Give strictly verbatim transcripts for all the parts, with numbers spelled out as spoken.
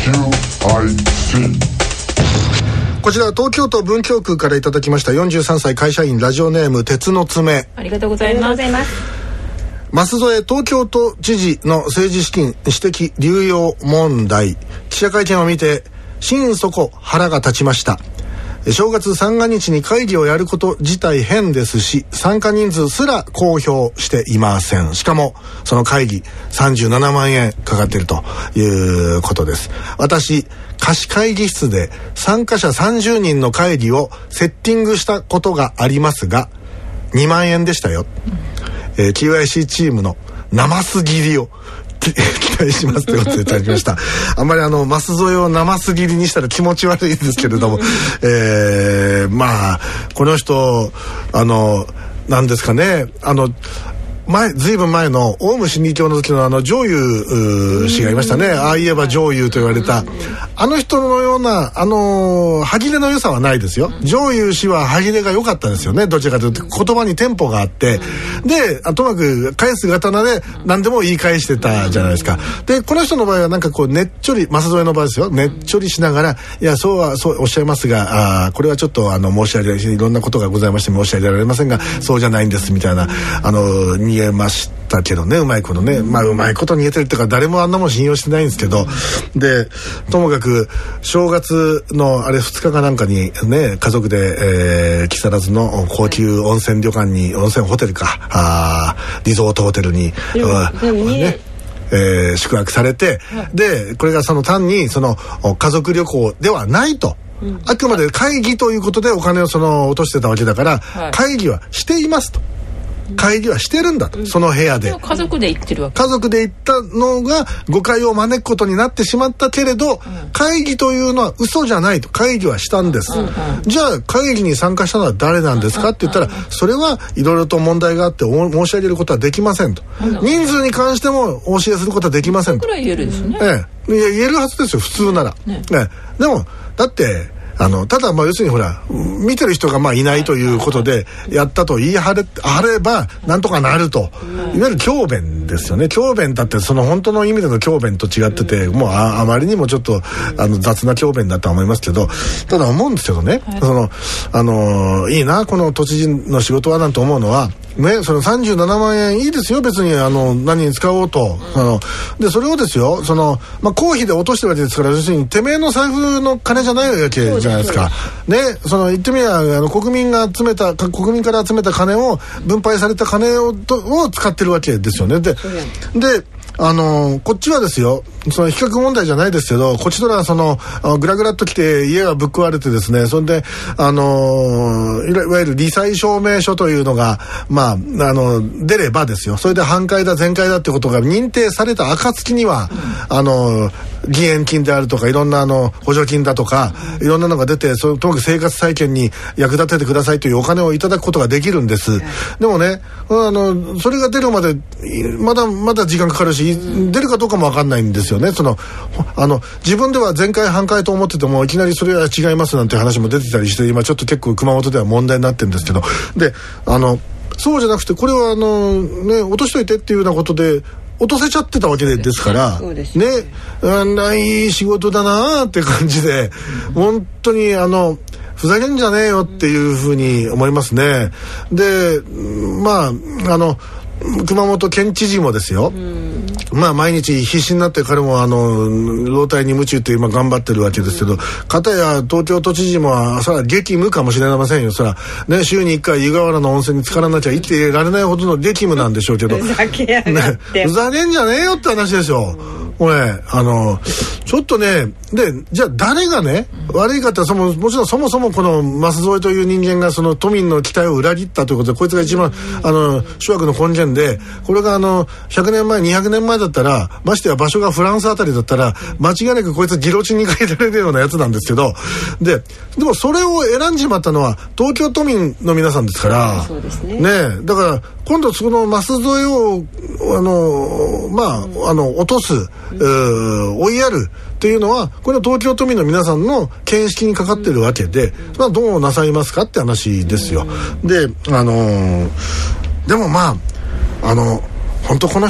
こちらは東京都文京区からいただきましたよんじゅうさんさい会社員、ラジオネーム鉄の爪。 ありがとうございます。 舛添東京都知事の政治資金私的流用問題、記者会見を見て心底腹が立ちました。正月三が日に会議をやること自体変ですし、参加人数すら公表していません。しかもその会議さんじゅうななまんえんかかっているということです。私、貸し会議室で参加者さんじゅうにんの会議をセッティングしたことがありますがにまんえんでしたよ、うんえー、ティーワイシー チームの生すぎりを期待しますということでいただきました。あんまりあの舛添を生すぎりにしたら気持ち悪いですけれども、えー、まあこの人あのなんですかね、あの前ずいぶん前のオウム真理教の時のあの上祐氏がいましたね。ああ言えば上祐と言われたあの人のようなあの歯切れの良さはないですよ。上祐氏は歯切れが良かったですよね。どちらかというと言葉にテンポがあって、でともかく返す刀で何でも言い返してたじゃないですか。でこの人の場合はなんかこうねっちょり、舛添の場合ですよ、ねっちょりしながら、いやそうはそうおっしゃいますが、あこれはちょっとあの申し上げいろんなことがございまして申し上げられませんが、そうじゃないんですみたいなあの逃げましたけどね、うまいことね、まあうまいこと逃げてるっていうか誰もあんなもん信用してないんですけど、でともかく正月のあれふつかかなんかにね、家族で、えー、木更津の高級温泉旅館に、温泉ホテルか、あリゾートホテルにでも、でもねえー、宿泊されて、はい、でこれがその単にその家族旅行ではないと、うん、あくまで会議ということでお金をその落としてたわけだから、はい、会議はしていますと、会議はしてるんだと、うん、その部屋で家族で行ってるわけ、 家族で行ったのが誤解を招くことになってしまったけれど、うん、会議というのは嘘じゃないと、会議はしたんです、うんうん、じゃあ会議に参加したのは誰なんですかって言ったら、それはいろいろと問題があって申し上げることはできませんと、うん、人数に関してもお教えすることはできませんと、 これは言えるですね、 ええ、言えるはずですよ普通なら、ねね、でもだってあのただまあ要するにほら見てる人がまあいないということでやったと言い張れ、張ればなんとかなると、いわゆる教鞭ですよね。教鞭だってその本当の意味での教鞭と違ってて、もう あ, あまりにもちょっとあの雑な教鞭だとは思いますけど、ただ思うんですけどね、そのあのいいなこの都知事の仕事はなんて思うのはね、そのさんじゅうななまんえんいいですよ別にあの何に使おうと、うん、あのでそれをですよその、まあ、公費で落としてるわけですから、要するにてめえの財布の金じゃないわけじゃないですかね。その言ってみればあの国民が集めた国民から集めた金を分配された金をとを使ってるわけですよね。で、であのこっちはですよ、その比較問題じゃないですけど、こっちとらはそのグラグラっと来て家がぶっ壊れてですね、それであのいわゆる罹災証明書というのがまああの出ればですよ、それで半壊だ全壊だってことが認定された暁には、うん、あの義援金であるとかいろんなあの補助金だとか、うん、いろんなのが出て、そのともかく生活再建に役立ててくださいというお金をいただくことができるんです、うん、でもねあのそれが出るまでまだまだ時間かかるし、出るかどうかも分かんないんですよね。そのあの自分では全壊半壊と思っててもいきなりそれは違いますなんて話も出てたりして、今ちょっと結構熊本では問題になってるんですけど、であのそうじゃなくてこれはあの、ね、落としといてっていうようなことで落とせちゃってたわけですからね、あんないい仕事だなって感じで、うん、本当にあのふざけんじゃねえよっていうふうに思いますね。でまああの熊本県知事もですよ、うん、まあ毎日必死になって彼もあの老体に夢中って今頑張ってるわけですけど、かたや東京都知事もそれは激務かもしれませんよ。それはね、週にいっかい湯河原の温泉に浸からなきゃ生きていられないほどの激務なんでしょうけど、 ふざけやがって、 ね、ふざけんじゃねえよって話ですよ、うん、これあのちょっとね、でじゃあ誰がね、うん、悪いかってそのもちろんそもそもこの舛添という人間がその都民の期待を裏切ったということで、こいつが一番、うん、あの諸悪の根源で、これがあのひゃくねんまえにひゃくねんまえだったら、ましてや場所がフランスあたりだったら間違いなくこいつギロチンにかけられるようなやつなんですけど、ででもそれを選んじまったのは東京都民の皆さんですから、 そうですね、 ね、だから今度その舛添をあのまあ、うん、あの落とす、うん、追いやるっていうのはこれは東京都民の皆さんの見識にかかってるわけで、うん、それはどうなさいますかって話ですよ、うん、であのでもまああの本当この人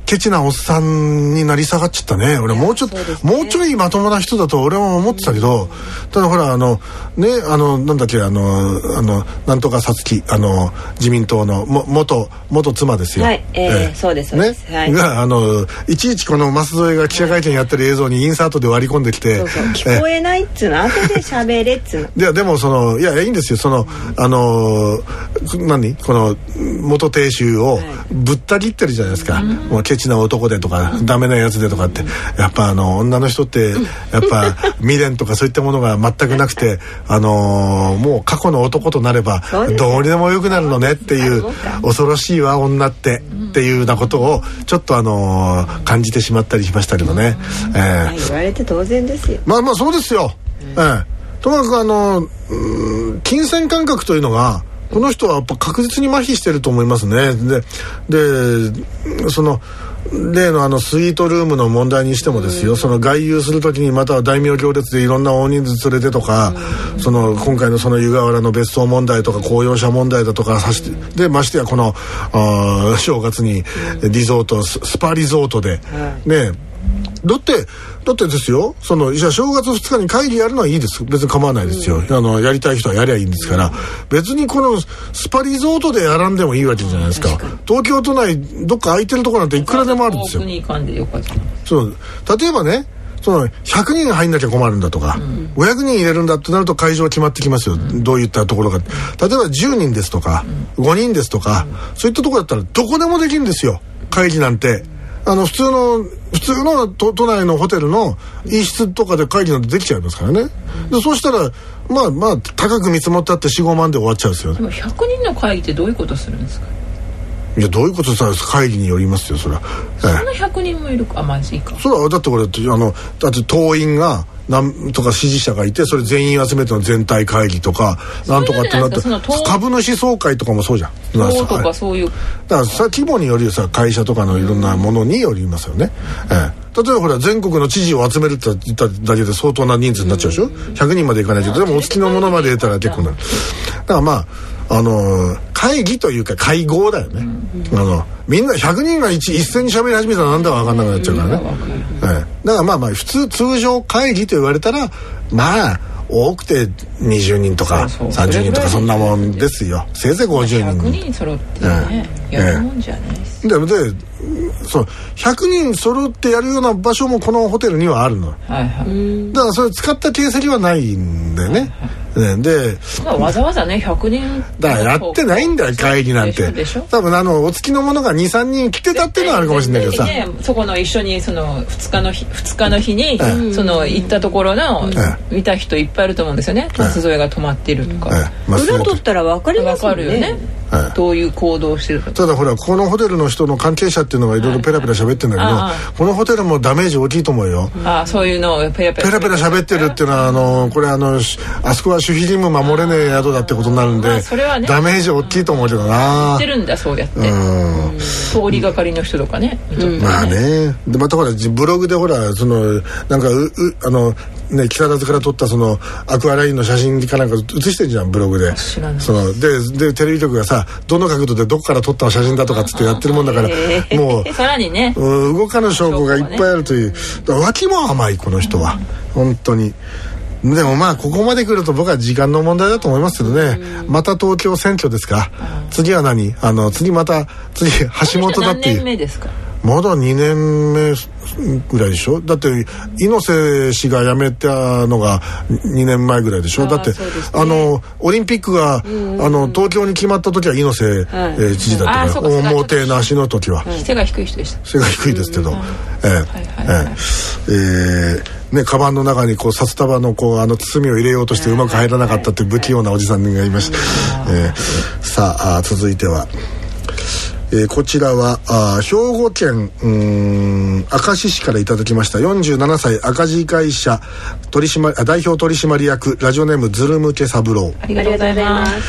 ケチなおっさんになり下がっちゃったね。俺もうちょっと、ね、もうちょいまともな人だと俺は思ってたけど、ただほらあのねあのなんだっけあのあのなんとかさつきあの自民党のも元元妻ですよ。 はい、えーえー、そうですそうです。 ね、 はい、 があのいちいちこの舛添が記者会見やってる映像にインサートで割り込んできて、 そうそう聞こえないっつうの後で喋れっつうの。 いやでもそのいやいいんですよその、うん、あの何この元亭主をぶった切ってるじゃないですか。うん、もうケチな男でとか、うん、ダメなやつでとかって、うん、やっぱあの女の人ってやっぱ未練とかそういったものが全くなくてあのー、もう過去の男となればどうにでもよくなるのねっていう恐ろしいわ女ってっていうようなことをちょっとあのー、感じてしまったりしましたけどね。えー、 言われて当然ですよ。 まあまあそうですよ。うん、えー、ともかくあのー、金銭感覚というのがこの人はやっぱ確実に麻痺してると思いますね。で、でその例のあのスイートルームの問題にしてもですよ、その外遊するときにまたは大名行列でいろんな大人数連れてとか、その今回のその湯河原の別荘問題とか公用車問題だとかさしてでましてやこのあ正月にリゾートスパリゾートでね。だってだってですよそのじゃあ正月ふつかに会議やるのはいいです別に構わないですよ、うん、あのやりたい人はやりゃいいんですから、うん、別にこのスパリゾートでやらんでもいいわけじゃないですか。東京都内どっか空いてるところなんていくらでもあるんですよ。そう例えばねそのひゃくにん入んなきゃ困るんだとか、うん、ごひゃくにん入れるんだってなると会場は決まってきますよ、うん、どういったところか。例えばじゅうにんですとか、うん、ごにんですとか、うん、そういったところだったらどこでもできるんですよ会議なんて。あの普通の普通の都, 都内のホテルの一室とかで会議なんてできちゃいますからね。でそうしたらまあまあ高く見積もってあって よん,ご 万で終わっちゃうんですよね。 でもひゃくにんの会議ってどういうことするんですか。 いやどういうことさ会議によりますよそれは。 そんなひゃくにんもいるか。あまずいか。 それはだってこれあのだって党員がなんとか支持者がいてそれ全員集めての全体会議とかなんとかってなって株主総会とかもそうじゃん。 党とかそういうだからさ規模によりさ会社とかのいろんなものによりますよね。ええ例えばほら全国の知事を集めるって言っただけで相当な人数になっちゃうでしょ。ひゃくにんまでいかないけどでもお付きのものまで入れたら結構なる。だからまああのー、会議というか会合だよね。あのみんなひゃくにんが 一, 一斉に喋り始めたらなんだか分かんなくなっちゃうからね。ええ、だからまあまあ普通通常会議と言われたらまあ多くてにじゅうにんとかそうそうさんじゅうにんとかそんなもんですよ。せいぜいごじゅうにん。 ひゃくにん揃ってね、ええ、やるもんじゃないです。 ででそうひゃくにん揃ってやるような場所もこのホテルにはあるの。はいはい、だからそれ使った形跡はないんだよね。はいはい、ねで、 まあ、わざわざねひゃくにんだからやってないんだよ会議なんて。多分あのお付きの者が に,さん 人来てたっていうのはあるかもしれないけどさ、 ね、そこの一緒にそのふつかの日ふつかの日に、ええ、その行ったところの、ええ、見た人いっぱいいると思うんですよね。舛添が泊まってるとか、 ええまあ、裏取ったら分かりますよね。分かるよね、 ええ、どういう行動をしてるか。 ただほらこのホテルの人の関係者っていうのがいろいろペラペラ喋ってるんだけど、はい、このホテルもダメージ大きいと思うよ。 ああそういうのをペラペラペラペラ喋ってるっていうのはあのこれあのあそこは守秘義務守れねえ宿だってことになるんで、まあそれはね、ダメージ大きいと思うけどな。 言ってるんだそうやって。うん通りがかりの人とかね、 うん、まあね。でまたほらブログでほらそのなんかううあのね木更津から撮ったそのアクアラインの写真かなんか写してんじゃんブログで。 知らない。 そのででテレビ局がさどの角度でどこから撮った写真だとかつってやってるもんだからもうさらにね、 うん、動かぬ証拠がいっぱいあるという、脇も甘いこの人は、うん、本当に。でもまあここまで来ると僕は時間の問題だと思いますけどね。また東京選挙ですか。次は何あの次また次橋本だっていう。 何年目ですか。 まだにねんめぐらいでしょ。だって猪瀬氏が辞めたのがにねんまえぐらいでしょ。だって、ね、あのオリンピックが、うんうん、あの東京に決まった時は猪瀬、はいえー、知事だったから大もてなしの時は、 はい、背が低い人でした。 背が低いですけど、うんうん、えー、はいはいはい、えー、ねカバンの中にこう札束のこうあの包みを入れようとしてうまく入らなかったっていう不器用なおじさんがいました。えー、さあ続いては。えー、こちらはあ兵庫県うーん明石市からいただきました。よんじゅうななさい赤字会社取締あ代表取締役ラジオネームズルムケ三郎。 ありがとうございます。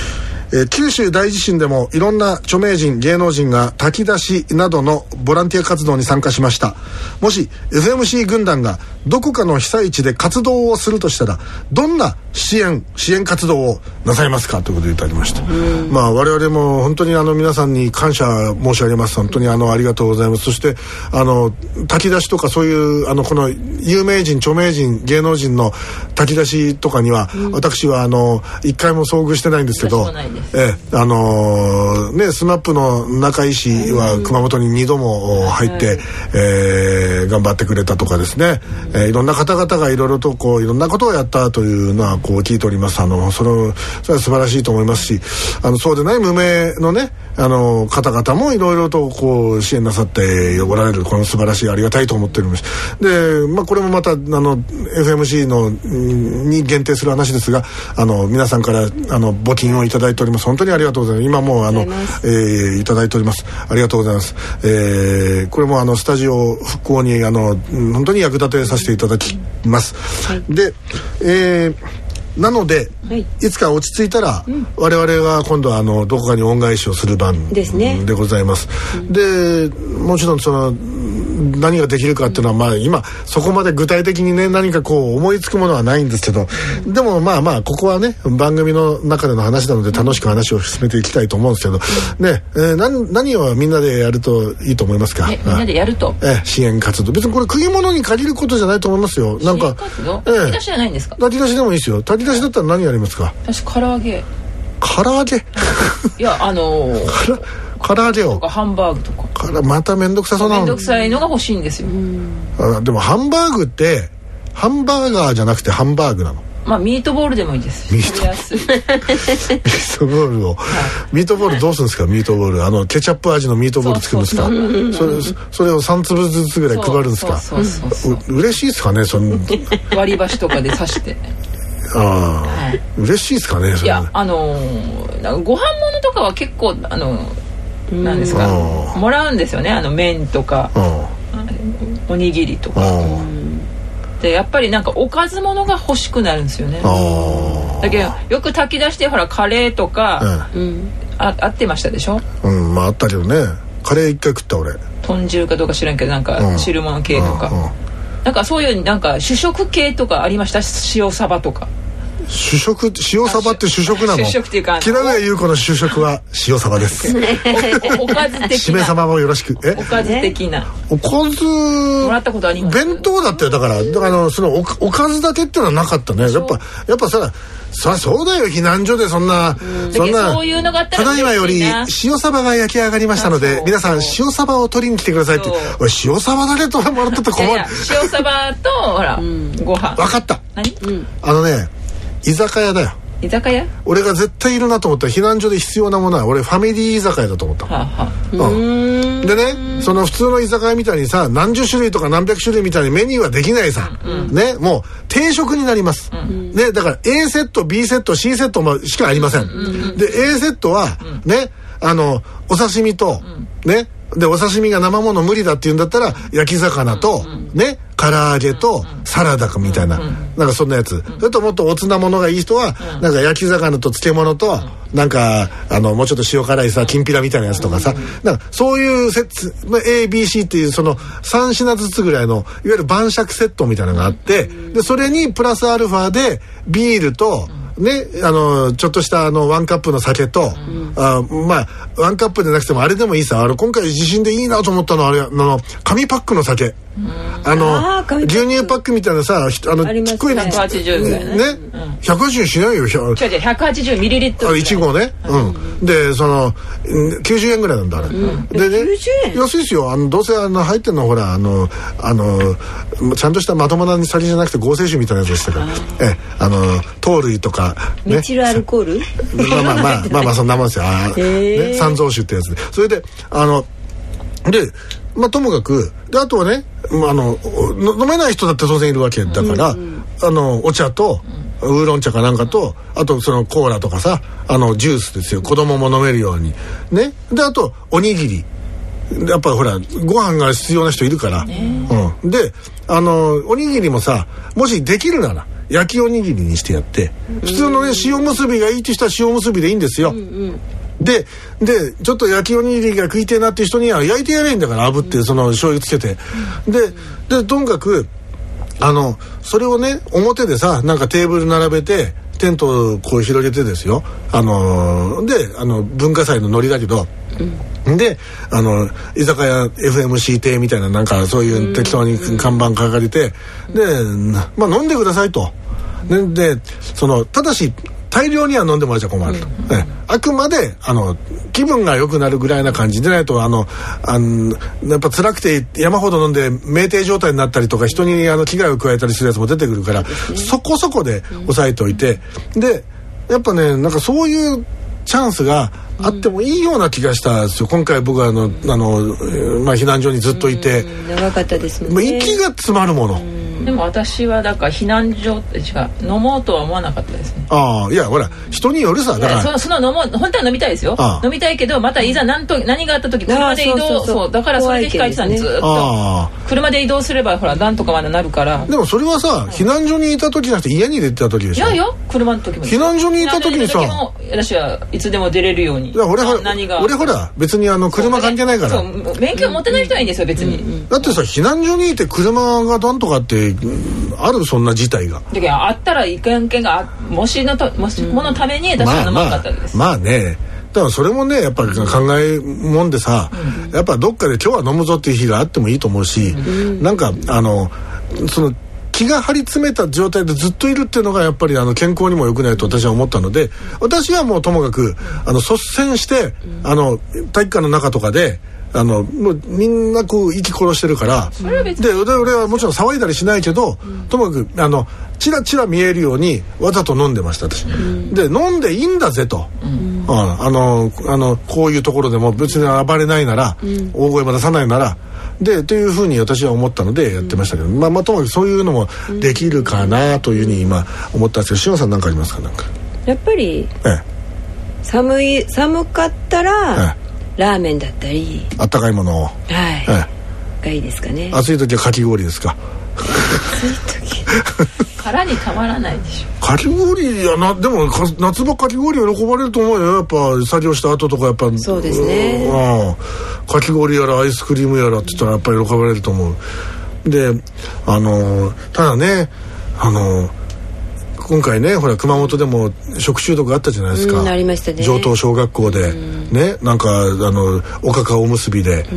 えー、九州大地震でもいろんな著名人芸能人が炊き出しなどのボランティア活動に参加しました。もし エフエムシー 軍団がどこかの被災地で活動をするとしたらどんな支援支援活動をなさいますかということでいただきました。まあ我々も本当にあの皆さんに感謝申し上げます。本当にあのありがとうございます。そしてあの炊き出しとかそういうあのこの有名人著名人芸能人の炊き出しとかには、うん、私はあの一回も遭遇してないんですけど、えあのー、ねスマップの中井氏は熊本ににども入って、はい、えー、頑張ってくれたとかですね、うん、えー、いろんな方々がいろいろとこういろんなことをやったというのはこう聞いております。あのそのそれは素晴らしいと思いますし、あのそうでない無名のねあの方々もいろいろとこう支援なさっておられる、この素晴らしいありがたいと思っております。で、まあ、これもまたあの エフエムシー のに限定する話ですが、あの皆さんからあの募金をいただいております。本当にありがとうございます。今もうあの、えー、いただいております。ありがとうございます。えー、これもあのスタジオ復興にあの本当に役立てさせていただきます。はい、で、えーなので、はい、いつか落ち着いたら、うん、我々が今度はあのどこかに恩返しをする番でございます。で、もちろんその何ができるかっていうのは、まあ今そこまで具体的にね何かこう思いつくものはないんですけど、うん、でもまあまあここはね番組の中での話なので楽しく話を進めていきたいと思うんですけど、うん、ね、えー、何, 何をみんなでやるといいと思いますか？ みんなでやると、 えー、支援活動、別にこれ食い物に借りることじゃないと思いますよ。なんか支援活動、えー、炊き出しじゃないんですか？ 炊き出しでもいいですよ。炊き出しだったら何やりますか？ 私唐揚げ唐揚げいやあのー唐揚げをとかハンバーグとかからまためんどくさそうなの。 めんどくさいのが欲しいんですよ。 あ、でもハンバーグってハンバーガーじゃなくてハンバーグなの。 まあミートボールでもいいです。 ミートミートボールを、はい、ミートボールどうするんですか？ミートボールあのケチャップ味のミートボール作るんですか？それそれをさん粒ずつぐらい配るんですか？ そうそうそうそう。 う嬉しいですかね？その割り箸とかで刺してああ、はい、嬉しいですかね？それ。 いやあのー、ご飯物とかは結構あのなんですか、もらうんですよね。あの麺とかおにぎりとかで、やっぱりなんかおかず物が欲しくなるんですよね。だけどよく炊き出してほらカレーとか、うん、あ, あってましたでしょ。 うん、まああったけどね。カレー一回食った俺。 豚汁かどうか知らんけどなんか汁物系とか、うんうんうん、なんかそういうなんか主食系とかありました。塩サバとか。 主食、塩サバって主食なの？ 主食っていうか木永優子の主食は塩サバですお, お, おかず的なしめ様もよろしく。 えおかず的なおかずもらったことあります？ 弁当だったよ。だからだからあのその お, おかずだけってのはなかったね。やっぱやっぱささそうだよ。避難所でそんな、 うん、そんなそういうのがあったらただいまより塩サバが焼き上がりましたので皆さん塩サバを取りに来てくださいって。俺塩サバだけともらったと困る。いやいや塩サバとほら、うん、ご飯。 分かった。 何？うん、 あのね居酒屋だよ。 居酒屋？ 俺が絶対いるなと思ったら避難所で必要なものは俺ファミリー居酒屋だと思った。はあはあ、うん、でねその普通の居酒屋みたいにさ何十種類とか何百種類みたいにメニューはできないさ、うん、ねもう定食になります、うん、ねだから A セット B セット C セットもしかありません、うん、で A セットは、うん、ねあのお刺身と、うん、ねでお刺身が生もの無理だって言うんだったら焼き魚と、うん、ね唐揚げとサラダかみたいな、うん、なんかそんなやつ、うん、それともっとおつなものがいい人は、うん、なんか焼き魚と漬物と、うん、なんかあのもうちょっと塩辛いさきんぴらみたいなやつとかさ、うん、なんかそういうセット エービーシー っていうそのさん品ずつぐらいのいわゆる晩酌セットみたいなのがあって、うん、でそれにプラスアルファでビールと、うんね、あのちょっとしたあのワンカップの酒と、うん、あまあワンカップでなくてもあれでもいいさ。あれ今回地震でいいなと思ったのはあれあの紙パックの酒、うん、あのあ牛乳パックみたいなさあのちっこいひゃくはちじゅうぐらいね、 ね、うん、ひゃくはちじゅうしないよ。 違う違うひゃくはちじゅうミリリットルいちごうね、うんうん、でそのきゅうじゅうえんぐらいなんだあれ、うん、でね安いですよ。あのどうせあの入ってんのほらあのあのちゃんとしたまともな酒じゃなくて合成酒みたいなやつでしたからえあの糖類とか、 ね、メチルアルコールまあまあまあまあまあそんなもんですよ。あ、ね、三蔵酒ってやつでそれであのでまあともかくであとはねあの飲めない人だって当然いるわけだから、うんうん、あのお茶と、うん、ウーロン茶かなんかとあとそのコーラとかさあのジュースですよ。子供も飲めるようにね。であとおにぎりやっぱほらご飯が必要な人いるから、うん、であのおにぎりもさもしできるなら焼きおにぎりにしてやって、普通のね塩結びがいいって人は塩結びでいいんですよ、うんうん、ででちょっと焼きおにぎりが食いてえなって人には焼いてやれいいんだから、炙ってその醤油つけて、ででとにかくあのそれをね表でさなんかテーブル並べてテントをこう広げてですよ、あのー、であの文化祭のノリだけど、うん、であの居酒屋 エフエムシー 亭みたいななんかそういう適当に看板掲げて、で、まあ、飲んでくださいと。で, でそのただし大量には飲んでもらっちゃ困ると、うんね、あくまであの気分が良くなるぐらいな感じでないと、あのあのやっぱ辛くて山ほど飲んで酩酊状態になったりとか人にあの危害を加えたりするやつも出てくるから、そこそこで抑えておいて、うん、でやっぱねなんかそういうチャンスがあってもいいような気がしたんですよ、今回僕はあのあの、まあ、避難所にずっといて、 うん、長かったですもんね。 息が詰まるもの、 でも私はだから避難所って違う飲もうとは思わなかったですね。 ああいやほら人によるさだからその、その飲もう本当は飲みたいですよ、ああ飲みたいけどまたいざ何と何があった時車で移動、そうそうそうそうだからそれで控えてたんです、ずっと車で移動すればほら何とかまでなるから。 でもそれはさ避難所にいた時じゃなくて家に出てた時でしょ。 いやいや車の時も避難所にいた時にさ私はいつでも出れるように。 いや俺は何が俺ほら別にあの車関係ないから、 そうそう免許持ってない人はいいんですよ別に、うんうん、 だってさ避難所にいて車がなんとかってあるそんな事態が。 だけどあったらいかんけんがもしのともしものために私は飲まなかったんです、 まあまあ、まあねだからそれもねやっぱり考えもんでさ、うん、やっぱどっかで今日は飲むぞっていう日があってもいいと思うし、うん、なんかあのその気が張り詰めた状態でずっといるっていうのがやっぱりあの健康にも良くないと私は思ったので、私はもうともかくあの率先してあの体育館の中とかであのもうみんなこう息殺してるから、で俺はもちろん騒いだりしないけど、うん、ともかくあのチラチラ見えるようにわざと飲んでました私、うん、で飲んでいいんだぜと、うん、あ, あのあのこういうところでも別に暴れないなら、うん、大声も出さないならでというふうに私は思ったのでやってましたけど、うん、まあまあともかくそういうのもできるかなというふうに今思ったんですけど、志麻さん何かありますか？なんかやっぱり、ええ、寒い寒かったら、ええ、ラーメンだったりあったかいものを、はいええ、がいいですかね。 暑い時はかき氷ですか？ 暑い時殻にたまらないでしょ。 かき氷やな。でも夏場かき氷喜ばれると思うよ。やっぱ作業した後とかやっぱそうですね、 うん、かき氷やらアイスクリームやらって言ったらやっぱり喜ばれると思う。であのただねあの今回ねほら熊本でも食中毒あったじゃないですか、 うん、ありましたね。 上東小学校で、うん、ねなんかあのおかかおむすびで、うん、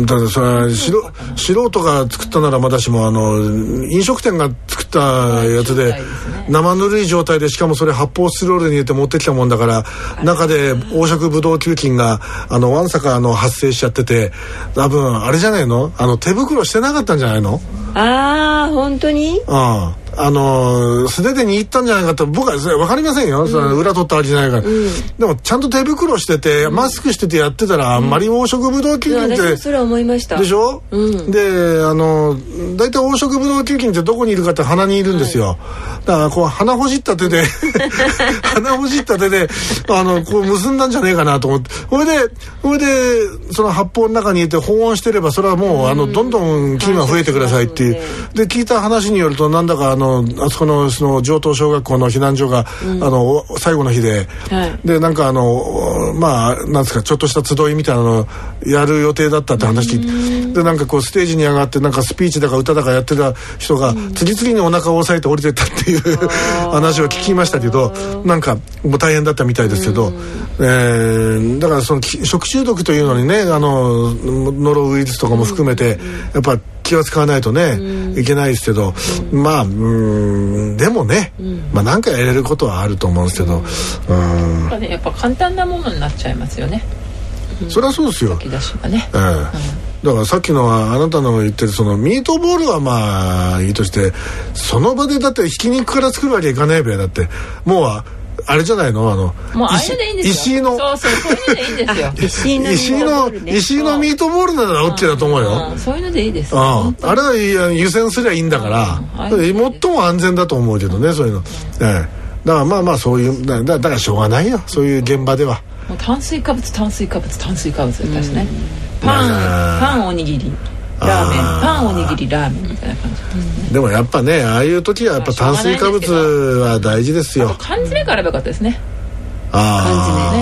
だからそれは素素人が作ったならまだしもあの飲食店が作ったやつで、ね、生ぬるい状態でしかもそれ発泡スチロールに入れて持ってきたもんだから、はい、中で黄色ブドウ球菌があのわんさかあの発生しちゃってて、多分あれじゃないのあの手袋してなかったんじゃないの？ ああ本当に？ あああのー、素手で握ったんじゃないかと僕はそれ分かりませんよ、うん、その裏取ったわけじゃないから、うん、でもちゃんと手袋してて、うん、マスクしててやってたらあんまり黄色ブドウ球菌って、 うん、私もそれ思いましたでしょ、うん、であの大体黄色ブドウ球菌ってどこにいるかって鼻にいるんですよ、はい、だからこう鼻ほじった手で鼻ほじった手であのこう結んだんじゃねえかなと思って、それでそれでその発泡の中に入れて保温してればそれはもう、うん、あのどんどん菌が増えてくださいっていう、うん、で聞いた話によるとなんだかあのあそこのその上東小学校の避難所が、うん、あの最後の日で、はい、でなんかあのまあなんですかちょっとした集いみたいなのをやる予定だったって話聞いて、でなんかこうステージに上がってなんかスピーチだか歌だかやってた人が次々にお腹を押さえて降りてったっていう話を聞きましたけど、なんかもう大変だったみたいですけど、えー、だからその食中毒というのにねあのノロウイルスとかも含めてやっぱ気は使わないとね、うん、いけないですけど、うん、まあうんでもね、うん、まあ何かやれることはあると思うんですけど、うんうん、やっぱ簡単なものになっちゃいますよね、 うん、それはそうですよ、 先出しがね、 えーうん、だからさっきのはあなたの言ってるそのミートボールはまあいいとして、その場でだってひき肉から作るわけいかないべ。だってもうあれじゃないのあのもうあれでいいんですよ。石井のそうそうそういうのでいいんですよ。 石井の石井の石井のミートボールなら OK だと思うよ。 そういうのでいいです。 ああれは湯煎すりゃいいんだから、最も安全だと思うけどね、そういうの。ええ、だからまあまあそういうだだからしょうがないよ、そういう現場では。 もう炭水化物炭水化物炭水化物ですね。パンパンおにぎりラーメンパンおにぎりラーメンみたいな感じですね。 でもやっぱね、ああいう時はやっぱ炭水化物は大事ですよ。 缶詰があればよかったですね。 あ缶詰ね、うん、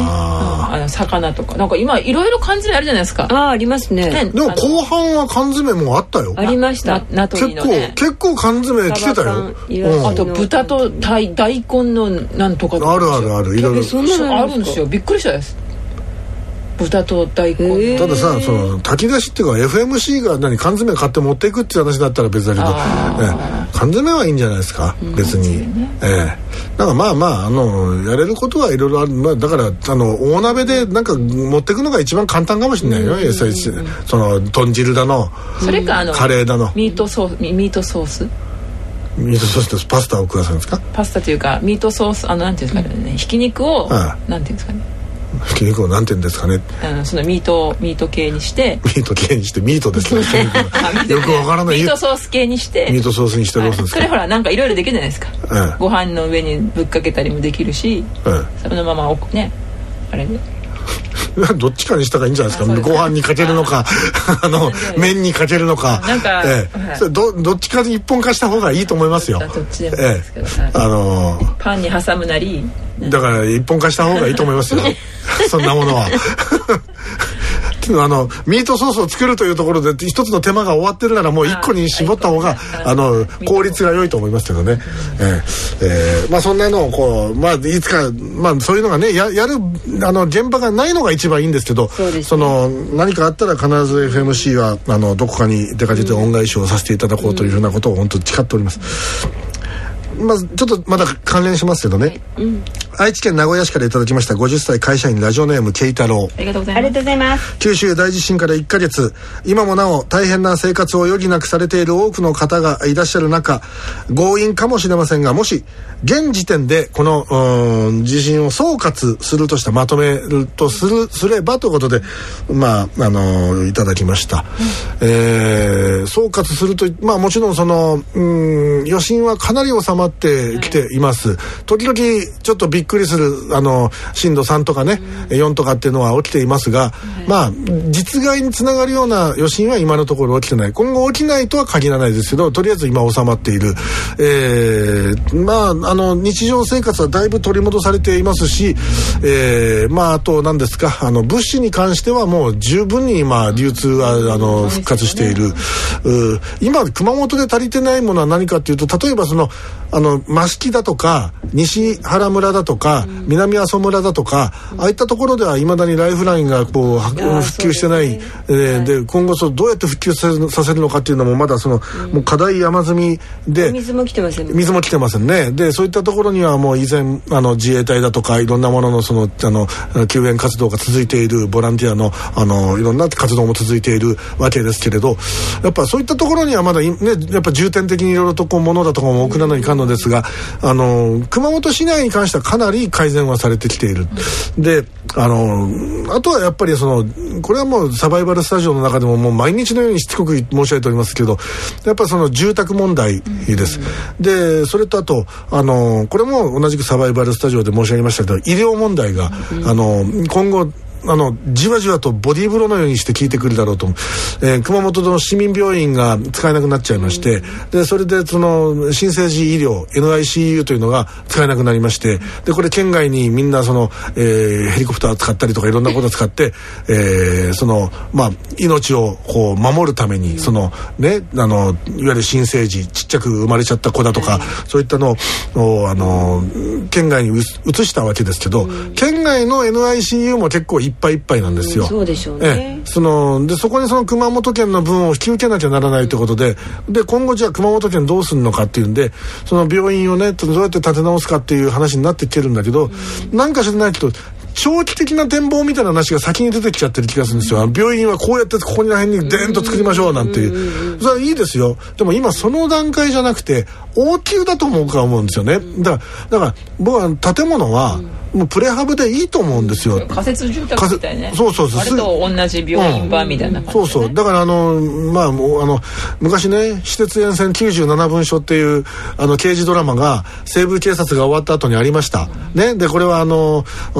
あの魚とかなんか今いろいろ缶詰あるじゃないですか。 ああ、ありますね。 でも後半は缶詰もあったよ。 ありました。 ナトリのね、 結構結構缶詰来てたよ、 うん、あと豚と大根のなんとかあるあるある、いろいろそんなのあるんですよ。びっくりしたです。豚と大根。 たださ、その炊き出しっていうか エフエムシー が何缶詰買って持っていくっていう話だったら別だけど、ね、缶詰はいいんじゃないですか、うん、別に、ね、ええ、なんかまあまああのやれることはいろいろある、まあ、だからあの大鍋でなんか持っていくのが一番簡単かもしれないよ、うん、その豚汁だの、 それかあのカレーだのミートソース、ミートソースミートソースとパスタをくださるんですか。 パスタというかミートソース、あのなんていうんですかね、ひき肉を、ああ、なんていうんですかね、 ひき肉をなんて言うんですかね、 あのそのミートミート系にしてミート系にしてミートですねよくわからない。 ミートソース系にしてミートソースにしてどうするんですか。 それほらなんかいろいろできるじゃないですか、ええ、ご飯の上にぶっかけたりもできるし、ええ、そのままねあれでどっちかにしたらいいんじゃないですか。ご飯にかけるのかあの麺にかけるのか、 なんか、 ええ、それ ど, どっちかに一本化した方がいいと思いますよ。 どっちでもいいですけど、ええ、あのー、 パンに挟むなりだから一本化した方がいいと思いますよそんなものはあのミートソースを作るというところで一つの手間が終わってるならもう一個に絞った方があの効率が良いと思いますけどね、えーえー、まあそんなのをこう、まあ、いつか、まあ、そういうのがね や, やるあの現場がないのが一番いいんですけど、 そ, ね、その何かあったら必ず エフエムシー はあのどこかに出かけて恩返しをさせていただこうというふうなことを本当に誓っております。まあ、ちょっとまだ関連しますけどね、はい、うん、愛知県名古屋市からいただきましたごじゅっさい会社員ラジオネーム慶太郎、 ありがとうございます。 九州大地震からいっかげつ、今もなお大変な生活を余儀なくされている多くの方がいらっしゃる中、強引かもしれませんが、もし現時点でこの地震を総括するとしたまとめるとするすればということで、まああのいただきました、うん、えー、総括すると、まあもちろんそのうん余震はかなり収まってきています、はい、時々ちょっとびっくりするあの震度さんとかね、うん、よんとかっていうのは起きていますが、はい、まあ実害につながるような余震は今のところ起きてない。今後起きないとは限らないですけど、とりあえず今収まっている、えー、まああの日常生活はだいぶ取り戻されていますし、えー、まああと何ですか、あの物資に関してはもう十分に今流通はあの復活している、う今熊本で足りてないものは何かというと、例えばそのあの益城だとか西原村だとか、うん、南阿蘇村だとか、うん、ああいったところではいまだにライフラインがこう復旧してない、ね、えーはい、で今後そうどうやって復旧させるのかっていうのもまだその、うん、もう課題山積みで、 水も来てませんね。 水も来てませんね。でそういったところにはもう以前あの自衛隊だとかいろんなもののそのあの救援活動が続いている、ボランティアのあのいろんな活動も続いているわけですけれど、やっぱそういったところにはまだね、やっぱ重点的にいろいろとこう物だとかも送らないかんのですが、あの熊本市内に関してはかなり改善はされてきている。であのあとはやっぱりそのこれはもうサバイバルスタジオの中でももう毎日のようにしつこく申し上げておりますけど、やっぱりその住宅問題です、うん、でそれとあとあのこれも同じくサバイバルスタジオで申し上げましたけど、医療問題が、うん、あの今後あのじわじわとボディーブローのようにして効いてくるだろうと、えー、熊本の市民病院が使えなくなっちゃいまして、うん、でそれでその新生児医療 エヌアイシーユー というのが使えなくなりまして、でこれ県外にみんなその、えー、ヘリコプターを使ったりとかいろんなことを使って、えー、そのまあ命をこう守るためにそのねあのいわゆる新生児ちっちゃく生まれちゃった子だとか、うん、そういったのをあの県外に移したわけですけど、うん、県外の エヌアイシーユー も結構いっぱいいっぱいなんですよ、うん、 そうでしょうね。 えそのでそこにその熊本県の分を引き受けなきゃならないということで、で今後じゃあ熊本県どうするのかっていうんで、その病院をねどうやって立て直すかっていう話になってきてるんだけど、うん、なんか知らないけど長期的な展望みたいな話が先に出てきちゃってる気がするんですよ、うん、病院はこうやってここら辺にデーンと作りましょうなんていう、うん、それはいいですよ。でも今その段階じゃなくて応急だと思うか思うんですよね。だからだから僕は建物は、うんもうプレハブでいいと思うんですよ。 仮設住宅みたいね。 そうそうそう。 あれと同じ病院版みたいな感じ、ねうん、そうそう。 だからあのまあもうあの昔ね私鉄沿線きゅうじゅうななぶんしょっていうあの刑事ドラマが西部警察が終わった後にありました。うん、ねでこれはあの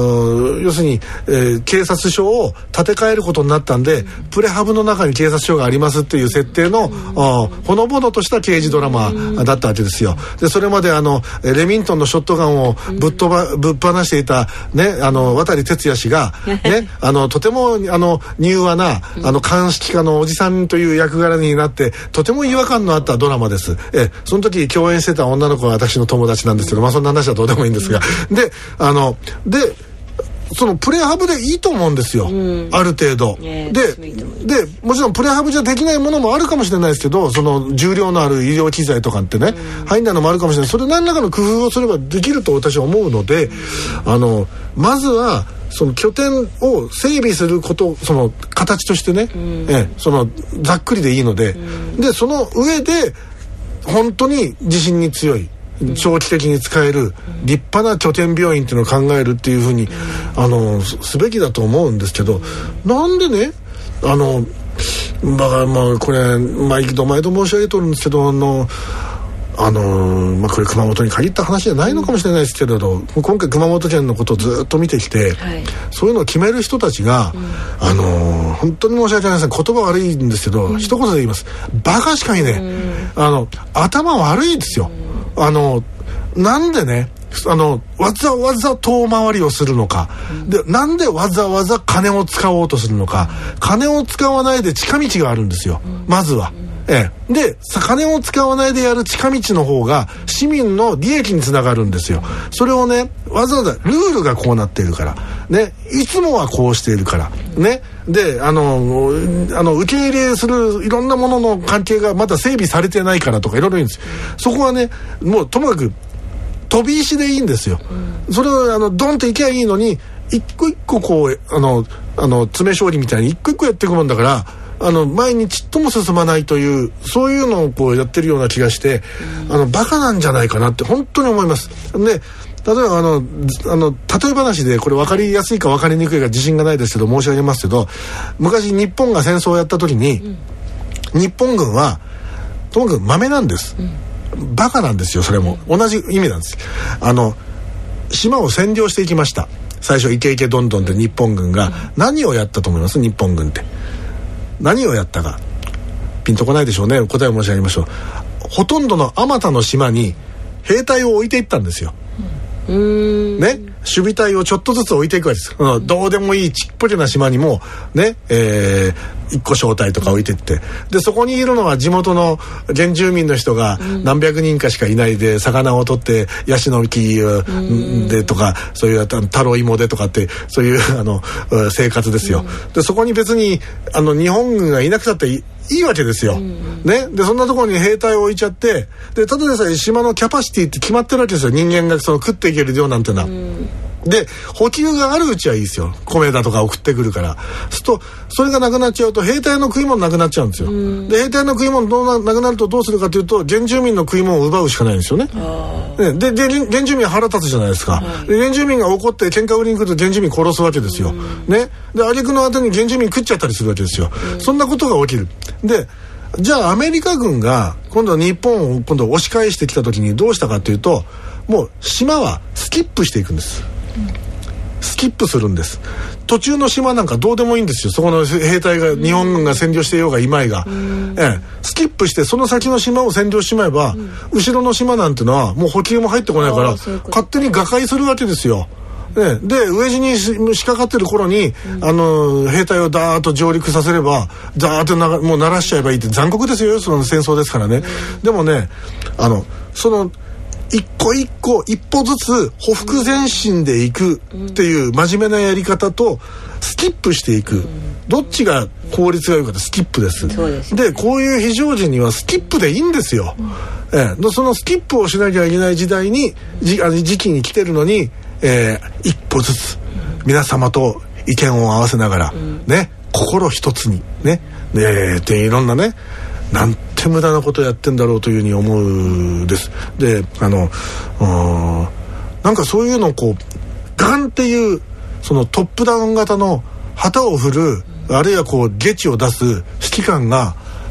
ー、要するに、えー、警察署を建て替えることになったんで、うん、プレハブの中に警察署がありますっていう設定の、うん、ほのぼのとした刑事ドラマだったわけですよ。でそれまであのレミントンのショットガンをぶっ飛ば、ぶっ放していた、ね、あの渡哲也氏が、ね、あのとてもあの柔和なあの鑑識課のおじさんという役柄になってとても違和感のあったドラマです。えその時共演してた女の子は私の友達なんですけど、まあそんな話はどうでもいいんですが、であのでそのプレハブでいいと思うんですよ、うん、ある程度、で, でもちろんプレハブじゃできないものもあるかもしれないですけど、その重量のある医療機材とかってね、うん、入んないのもあるかもしれない。それ何らかの工夫をすればできると私は思うので、うん、あのまずはその拠点を整備すること、その形としてね、うん、えそのざっくりでいいので、うん、でその上で本当に地震に強い長期的に使える立派な拠点病院っていうのを考えるっていうふうに、うん、あの す, すべきだと思うんですけど、うん、なんでねあのだからまあこれ毎度毎度申し上げてるんですけど、あのあのまあ、これ熊本に限った話じゃないのかもしれないですけれど、うん、今回熊本県のことをずっと見てきて、はい、そういうのを決める人たちが、うん、あの本当に申し訳ないです。言葉悪いんですけど、うん、一言で言います。バカしかいね、うん、あの頭悪いですよ、うん、あのなんでねあのわざわざ遠回りをするのか、うん、でなんでわざわざ金を使おうとするのか、うん、金を使わないで近道があるんですよ、うん、まずは、うんええ、で金を使わないでやる近道の方が市民の利益につながるんですよ。それをねわざわざルールがこうなっているからね、いつもはこうしているからね、であのあの受け入れするいろんなものの関係がまだ整備されてないからとかいろいろ言うんですよ。そこはねもうともかく飛び石でいいんですよ。それをあのドンっていけばいいのに一個一個こうあのあの詰め将棋みたいに一個一個やっていくもんだから、あの前にちっとも進まないというそういうのをこうやってるような気がして、うん、あのバカなんじゃないかなって本当に思います。で例えばあのあの例え話でこれ分かりやすいか分かりにくいか自信がないですけど申し上げますけど、昔日本が戦争をやった時に、うん、日本軍はともかく豆なんです、うん、バカなんですよ。それも同じ意味なんです。あの島を占領していきました。最初イケイケどんどんで日本軍が何をやったと思います？日本軍って何をやったかピンとこないでしょうね。答えを申し上げましょう。ほとんどのあまたの島に兵隊を置いていったんですよ、うーんね、守備隊をちょっとずつ置いていくわけです、うん、どうでもいいちっぽけな島にもね、えー、一個小隊とか置いていって、でそこにいるのは地元の原住民の人が何百人かしかいないで、魚を取ってヤシの木でとかそういうタロイモでとかってそういうあの生活ですよ。でそこに別にあの日本軍がいなくたっていいいいわけですよ、ね、でそんなところに兵隊を置いちゃって、でただでさえ島のキャパシティって決まってるわけですよ。人間がその食っていける量なんてのは、で補給があるうちはいいですよ。米だとか送ってくるから。するとそれがなくなっちゃうと兵隊の食い物なくなっちゃうんですよ。で兵隊の食い物どうな、なくなるとどうするかというと原住民の食い物を奪うしかないんですよね。でで原住民は腹立つじゃないですか、はい、で原住民が怒って喧嘩売りに来ると原住民殺すわけですよ、ね、で挙句の後に原住民食っちゃったりするわけですよ。そんなことが起きる。でじゃあアメリカ軍が今度は日本を今度押し返してきた時にどうしたかというと、もう島はスキップしていくんです、スキップするんです。途中の島なんかどうでもいいんですよ。そこの兵隊が日本軍が占領していようがいまいが、ええ、スキップしてその先の島を占領しまえば、うん、後ろの島なんてのはもう補給も入ってこないから勝手に瓦解するわけですよ。ね、で飢え死に仕掛かってる頃に、うん、あの兵隊をダーッと上陸させればダーッとなもう鳴らしちゃえばいいって残酷ですよ。その戦争ですからね、うん、でもねあのその一個一個一歩ずつほふく前進でいくっていう真面目なやり方とスキップしていく、どっちが効率が良いかってスキップです。そうです。でこういう非常時にはスキップでいいんですよ、うん、ええ、そのスキップをしなきゃいけない時代にじあの時期に来てるのに、えー、一歩ずつ皆様と意見を合わせながら、うん、ね心一つにねでっていろんなねなんて無駄なことやってんだろうというふうに思うです。であのなんかそういうのをこうガンっていうそのトップダウン型の旗を振る、あるいはこうゲチを出す指揮官が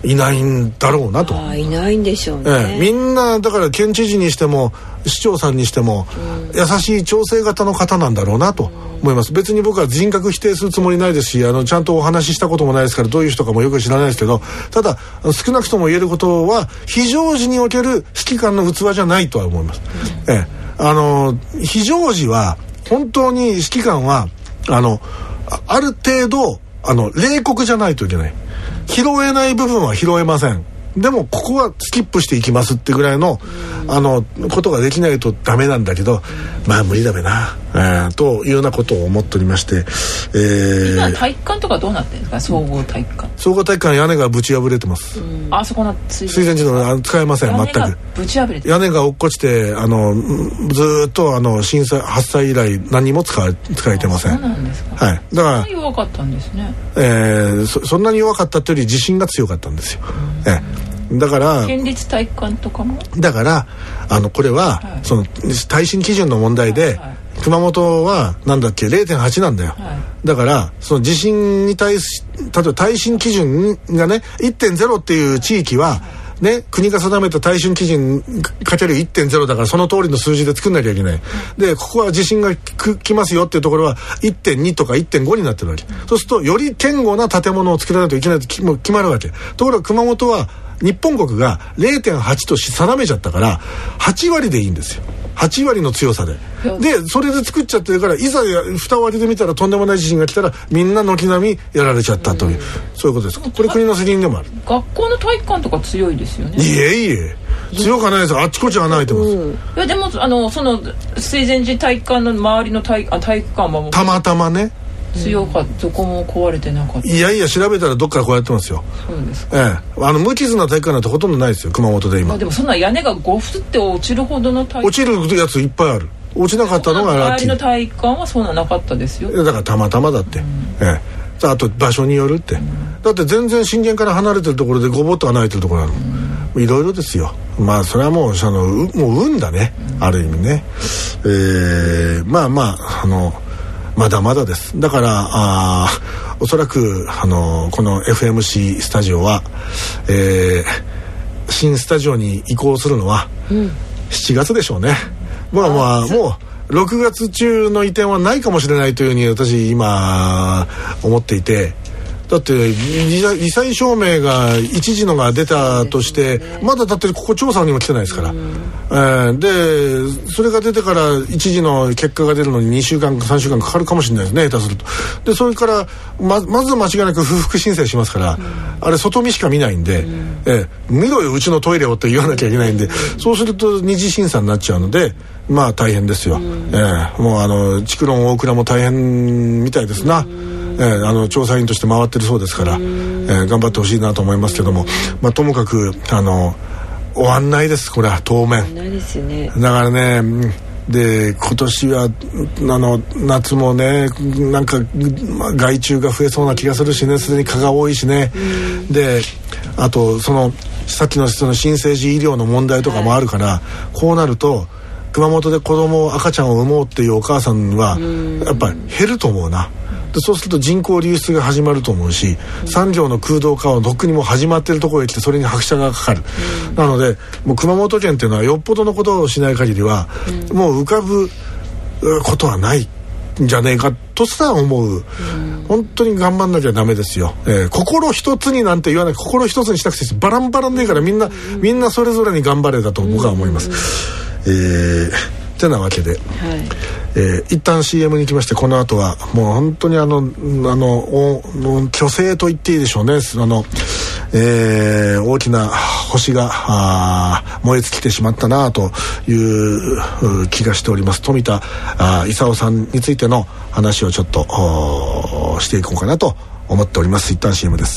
いないんだろうなと。 あ、いないんでしょうね、 ええ、みんなだから県知事にしても市長さんにしても、うん、優しい調整型の方なんだろうなと思います。別に僕は人格否定するつもりないですし、あのちゃんとお話ししたこともないですからどういう人かもよく知らないですけど、ただ少なくとも言えることは非常時における指揮官の器じゃないとは思います、うん、ええ、あの非常時は本当に指揮官はあのある程度あの冷酷じゃないといけない。拾えない部分は拾えません。でもここはスキップしていきますってぐらいの、うん、あのことができないとダメなんだけど、うん、まあ無理だべな、えー、というようなことを思っておりまして、 えー、今体育館とかどうなってるんですか？総合体育館総合体育館屋根がぶち破れてます、うん、 あそこの水前寺の使えません。全くぶち破れて屋根が落っこちてあのずっとあの震災発災以来何も使え使えてません。 そうなんですか。 はい、だからそんな弱かったんですね、 えー、そ, そんなに弱かったというより自信が強かったんですよ、うん、えーだから県立体育館とかもだからあのこれは、はい、その耐震基準の問題で、はいはい、熊本はなんだっけ れいてんはち なんだよ、はい、だからその地震に対し例えば耐震基準がね いってんゼロ っていう地域は、はいね、国が定めた耐震基準かける いってんゼロ だからその通りの数字で作んなきゃいけない、うん、でここは地震が来ますよっていうところは いってんに とか いってんご になってるわけ、うん、そうするとより堅固な建物を作らないといけないと決まるわけ。ところが熊本は日本国が れいてんはち と定めちゃったからはちわりでいいんですよ。はちわりの強さででそれで作っちゃってるからいざ蓋を開けてみたらとんでもない地震が来たらみんな軒並みやられちゃったという、うん、そういうことです。これ国の責任でもある。 学校の体育館とか強いですよね。 いえいえ強くはないです。あっちこっち穴開いてます、うん、いやでもあのその水前寺体育館の周りの 体, あ体育館はもうたまたまね強かった。どこも壊れてなかった。 いやいや調べたらどっからこうやってますよ。 そうですか、 ええ、あの無傷な体育館なんてほとんどないですよ熊本で今。 でもそんな屋根がゴフって落ちるほどの体育落ちるやついっぱいある。落ちなかったのがラッキー。 周りの体育館はそんななかったですよ。 だからたまたまだって、うん、ええ、あと場所によるって、うん、だって全然震源から離れてるところでゴボッと穴開いてるところある、うん、いろいろですよ。まあそれはもうそのもう運だね、うん、ある意味ね、えー、まあまああのまだまだです。だからあおそらくあのこの エフエムシー スタジオは、えー、新スタジオに移行するのはしちがつでしょうね。まあまあもうろくがつ中の移転はないかもしれないというふうに私今思っていて、だって罹災証明が一時のが出たとして、まだだってここ調査にも来てないですから、えー、でそれが出てから一時の結果が出るのににしゅうかんかさんしゅうかんかかるかもしれないですね、下手すると。でそれからま, まず間違いなく不服申請しますから、あれ外見しか見ないんで、えー、見ろようちのトイレをって言わなきゃいけないんで、そうすると二次審査になっちゃうのでまあ大変ですよ、えー、もうあの筑論大倉も大変みたいですな。えー、あの調査員として回ってるそうですから、えー、頑張ってほしいなと思いますけども、まあ、ともかくあの終わんないですこれは当面ないですよね。 だからねで今年はあの夏もねなんか、まあ、害虫が増えそうな気がするしね、すでに蚊が多いしね、であとそのさっきのその新生児医療の問題とかもあるから、はい、こうなると熊本で子供赤ちゃんを産もうっていうお母さんはやっぱり減ると思うな。でそうすると人口流出が始まると思うし、うん、産業の空洞化はとっくにもう始まってるところへ来てそれに拍車がかかる、うん、なのでもう熊本県っていうのはよっぽどのことをしない限りは、うん、もう浮かぶことはないんじゃねえかとすら思う、うん、本当に頑張んなきゃダメですよ、えー、心一つになんて言わない。心一つにしなくてバランバランでいいからみんな、うん、みんなそれぞれに頑張れだと僕は思います、うん、えーてなわけで、はい、えー、一旦 シーエム に行きまして、この後はもう本当にあのあの巨星と言っていいでしょうね、あの、えー、大きな星が燃え尽きてしまったなという気がしております。富田勲さんについての話をちょっとしていこうかなと思っております。一旦 シーエム です。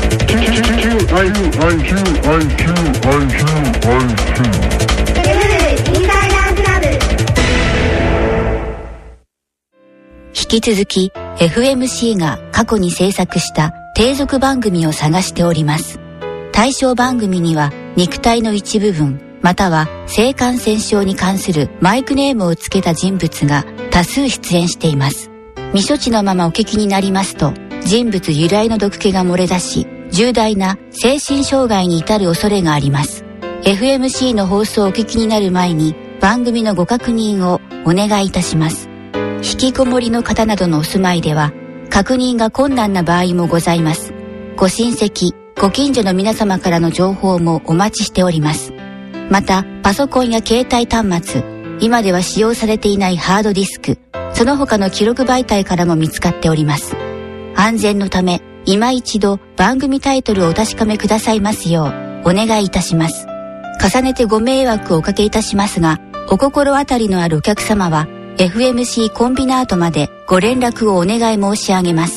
引き続き エフエムシー が過去に制作した継続番組を探しております。対象番組には肉体の一部分または性感染症に関するマイクネームをつけた人物が多数出演しています。未処置のままお聞きになりますと人物由来の毒気が漏れ出し重大な精神障害に至る恐れがあります。 エフエムシー の放送をお聞きになる前に番組のご確認をお願いいたします。引きこもりの方などのお住まいでは確認が困難な場合もございます。ご親戚、ご近所の皆様からの情報もお待ちしております。また、パソコンや携帯端末、今では使用されていないハードディスク、その他の記録媒体からも見つかっております。安全のため、今一度番組タイトルをお確かめくださいますようお願いいたします。重ねてご迷惑をおかけいたしますが、お心当たりのあるお客様は エフエムシー コンビナートまでご連絡をお願い申し上げます。